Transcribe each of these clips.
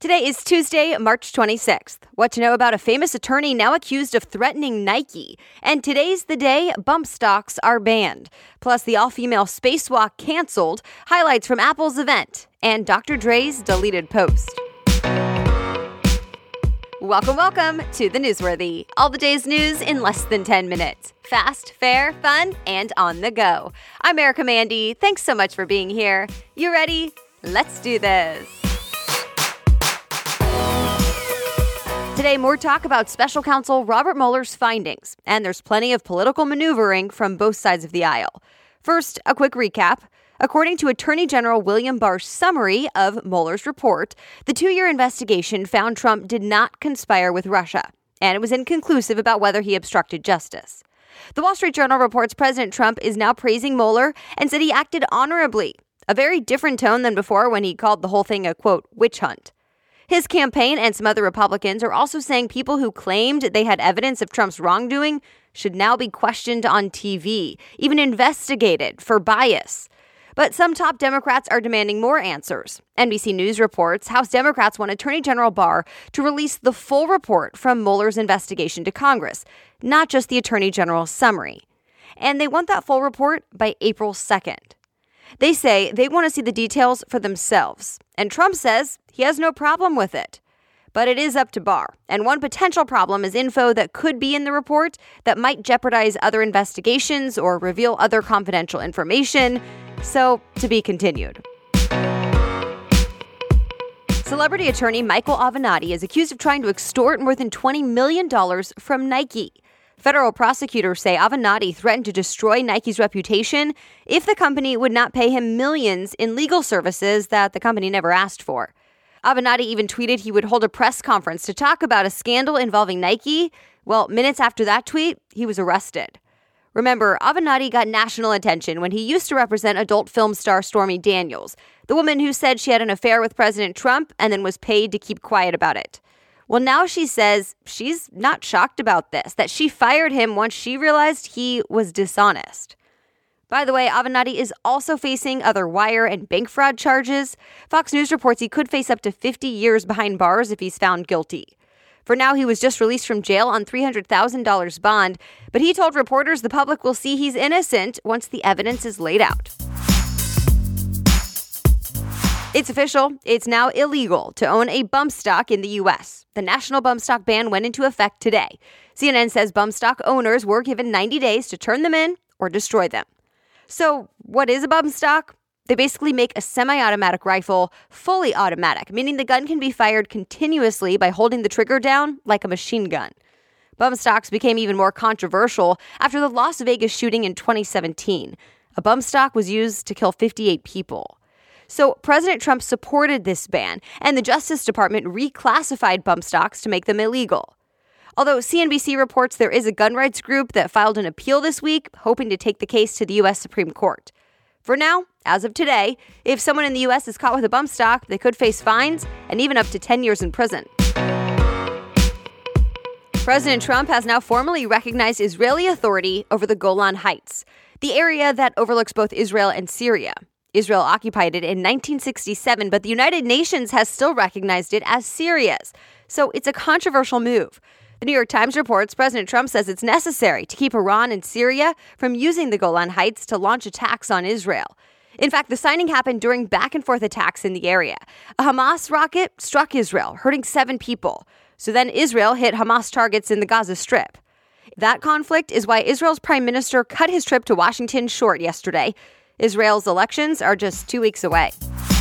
Today is Tuesday, March 26th. What to know about a famous attorney now accused of threatening Nike. And today's the day bump stocks are banned. Plus, the all-female spacewalk canceled, highlights from Apple's event, and Dr. Dre's deleted post. Welcome to The Newsworthy. All the day's news in less than 10 minutes. Fast, fair, fun, and on the go. I'm Erica Mandy. Thanks so much for being here. You ready? Let's do this. Today, more talk about special counsel Robert Mueller's findings, and there's plenty of political maneuvering from both sides of the aisle. First, a quick recap. According to Attorney General William Barr's summary of Mueller's report, the 2-year investigation found Trump did not conspire with Russia, and it was inconclusive about whether he obstructed justice. The Wall Street Journal reports President Trump is now praising Mueller and said he acted honorably, a very different tone than before when he called the whole thing a, quote, witch hunt. His campaign and some other Republicans are also saying people who claimed they had evidence of Trump's wrongdoing should now be questioned on TV, even investigated for bias. But some top Democrats are demanding more answers. NBC News reports House Democrats want Attorney General Barr to release the full report from Mueller's investigation to Congress, not just the Attorney General's summary. And they want that full report by April 2nd. They say they want to see the details for themselves. And Trump says he has no problem with it. But it is up to Barr. And one potential problem is info that could be in the report that might jeopardize other investigations or reveal other confidential information. So, to be continued. Celebrity attorney Michael Avenatti is accused of trying to extort more than $20 million from Nike. Federal prosecutors say Avenatti threatened to destroy Nike's reputation if the company would not pay him millions in legal services that the company never asked for. Avenatti even tweeted he would hold a press conference to talk about a scandal involving Nike. Well, minutes after that tweet, he was arrested. Remember, Avenatti got national attention when he used to represent adult film star Stormy Daniels, the woman who said she had an affair with President Trump and then was paid to keep quiet about it. Well, now she says she's not shocked about this, that she fired him once she realized he was dishonest. By the way, Avenatti is also facing other wire and bank fraud charges. Fox News reports he could face up to 50 years behind bars if he's found guilty. For now, he was just released from jail on $300,000 bond, but he told reporters the public will see he's innocent once the evidence is laid out. It's official. It's now illegal to own a bump stock in the U.S. The national bump stock ban went into effect today. CNN says bump stock owners were given 90 days to turn them in or destroy them. So what is a bump stock? They basically make a semi-automatic rifle fully automatic, meaning the gun can be fired continuously by holding the trigger down like a machine gun. Bump stocks became even more controversial after the Las Vegas shooting in 2017. A bump stock was used to kill 58 people. So President Trump supported this ban, and the Justice Department reclassified bump stocks to make them illegal. Although CNBC reports there is a gun rights group that filed an appeal this week, hoping to take the case to the U.S. Supreme Court. For now, as of today, if someone in the U.S. is caught with a bump stock, they could face fines and even up to 10 years in prison. President Trump has now formally recognized Israeli authority over the Golan Heights, the area that overlooks both Israel and Syria. Israel occupied it in 1967, but the United Nations has still recognized it as Syria's. So it's a controversial move. The New York Times reports President Trump says it's necessary to keep Iran and Syria from using the Golan Heights to launch attacks on Israel. In fact, the signing happened during back-and-forth attacks in the area. A Hamas rocket struck Israel, hurting 7 people. So then Israel hit Hamas targets in the Gaza Strip. That conflict is why Israel's prime minister cut his trip to Washington short yesterday. Israel's elections are just 2 weeks away.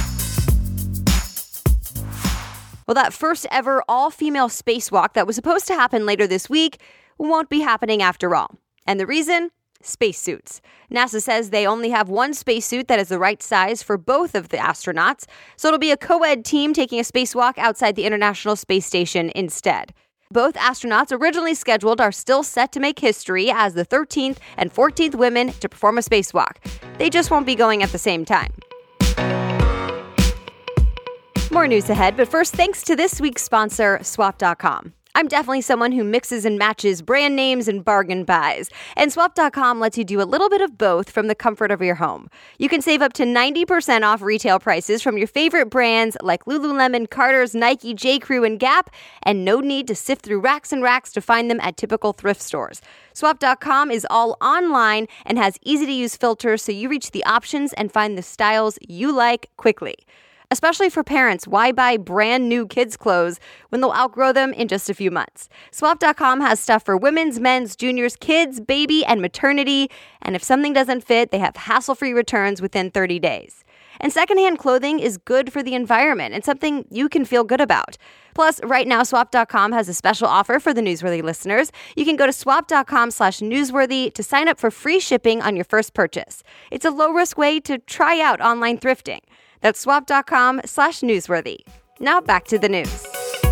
Well, that first ever all-female spacewalk that was supposed to happen later this week won't be happening after all. And the reason? Spacesuits. NASA says they only have one spacesuit that is the right size for both of the astronauts, so it'll be a co-ed team taking a spacewalk outside the International Space Station instead. Both astronauts originally scheduled are still set to make history as the 13th and 14th women to perform a spacewalk. They just won't be going at the same time. More news ahead, but first, thanks to this week's sponsor, Swap.com. I'm definitely someone who mixes and matches brand names and bargain buys. And Swap.com lets you do a little bit of both from the comfort of your home. You can save up to 90% off retail prices from your favorite brands like Lululemon, Carter's, Nike, J.Crew, and Gap, and no need to sift through racks and racks to find them at typical thrift stores. Swap.com is all online and has easy-to-use filters so you reach the options and find the styles you like quickly. Especially for parents, why buy brand new kids' clothes when they'll outgrow them in just a few months? Swap.com has stuff for women's, men's, juniors, kids, baby, and maternity. And if something doesn't fit, they have hassle-free returns within 30 days. And secondhand clothing is good for the environment and something you can feel good about. Plus, right now, Swap.com has a special offer for the Newsworthy listeners. You can go to swap.com/newsworthy to sign up for free shipping on your first purchase. It's a low-risk way to try out online thrifting. That's swap.com/newsworthy. Now back to the news.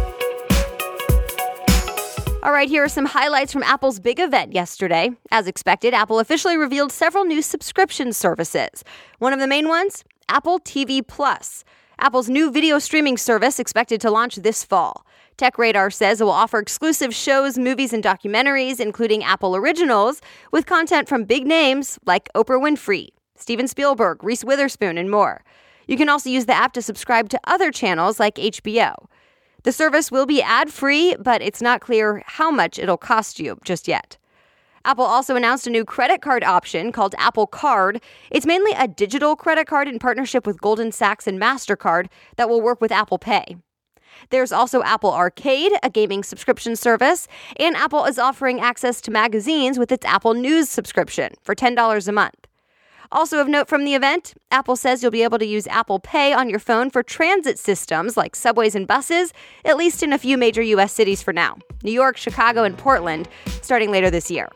All right, here are some highlights from Apple's big event yesterday. As expected, Apple officially revealed several new subscription services. One of the main ones, Apple TV Plus. Apple's new video streaming service expected to launch this fall. TechRadar says it will offer exclusive shows, movies, and documentaries, including Apple Originals, with content from big names like Oprah Winfrey, Steven Spielberg, Reese Witherspoon, and more. You can also use the app to subscribe to other channels like HBO. The service will be ad-free, but it's not clear how much it'll cost you just yet. Apple also announced a new credit card option called Apple Card. It's mainly a digital credit card in partnership with Goldman Sachs and MasterCard that will work with Apple Pay. There's also Apple Arcade, a gaming subscription service, and Apple is offering access to magazines with its Apple News subscription for $10 a month. Also of note from the event, Apple says you'll be able to use Apple Pay on your phone for transit systems like subways and buses, at least in a few major U.S. cities for now: New York, Chicago, and Portland, starting later this year.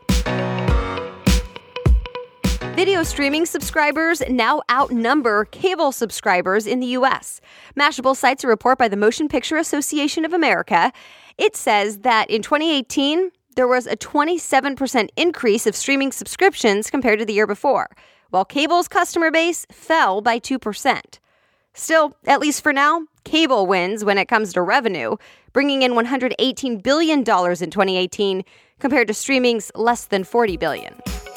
Video streaming subscribers now outnumber cable subscribers in the U.S. Mashable cites a report by the Motion Picture Association of America. It says that in 2018, there was a 27% increase of streaming subscriptions compared to the year before, while cable's customer base fell by 2%. Still, at least for now, cable wins when it comes to revenue, bringing in $118 billion in 2018 compared to streaming's less than $40 billion.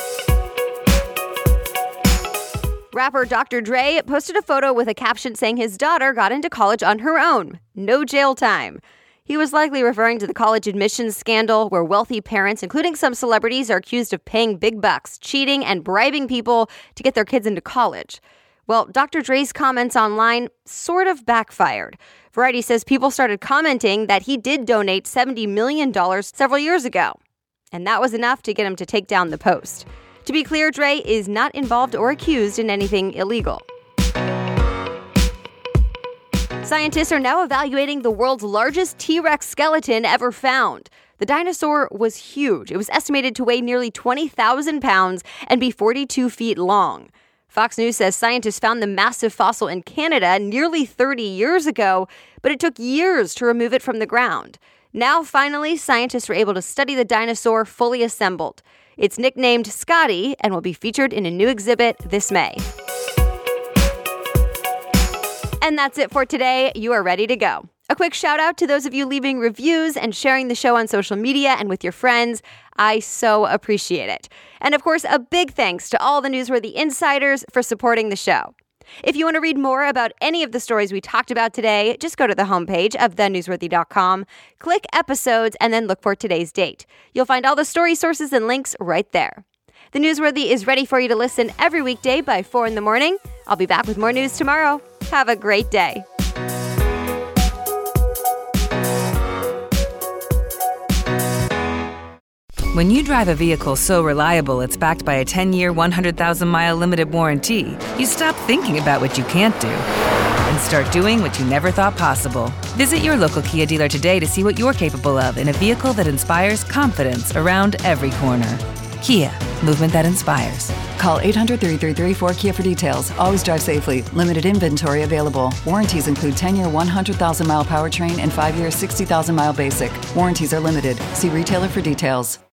Rapper Dr. Dre posted a photo with a caption saying his daughter got into college on her own. No jail time. He was likely referring to the college admissions scandal where wealthy parents, including some celebrities, are accused of paying big bucks, cheating, and bribing people to get their kids into college. Well, Dr. Dre's comments online sort of backfired. Variety says people started commenting that he did donate $70 million several years ago, and that was enough to get him to take down the post. To be clear, Dre is not involved or accused in anything illegal. Scientists are now evaluating the world's largest T-Rex skeleton ever found. The dinosaur was huge. It was estimated to weigh nearly 20,000 pounds and be 42 feet long. Fox News says scientists found the massive fossil in Canada nearly 30 years ago, but it took years to remove it from the ground. Now, finally, scientists were able to study the dinosaur fully assembled. It's nicknamed Scotty and will be featured in a new exhibit this May. And that's it for today. You are ready to go. A quick shout out to those of you leaving reviews and sharing the show on social media and with your friends. I so appreciate it. And of course, a big thanks to all the Newsworthy insiders for supporting the show. If you want to read more about any of the stories we talked about today, just go to the homepage of thenewsworthy.com, click episodes, and then look for today's date. You'll find all the story sources and links right there. The Newsworthy is ready for you to listen every weekday by 4 in the morning. I'll be back with more news tomorrow. Have a great day. When you drive a vehicle so reliable it's backed by a 10-year, 100,000-mile limited warranty, you stop thinking about what you can't do and start doing what you never thought possible. Visit your local Kia dealer today to see what you're capable of in a vehicle that inspires confidence around every corner. Kia, movement that inspires. Call 800-333-4KIA for details. Always drive safely. Limited inventory available. Warranties include 10-year 100,000-mile powertrain and 5-year 60,000-mile basic. Warranties are limited. See retailer for details.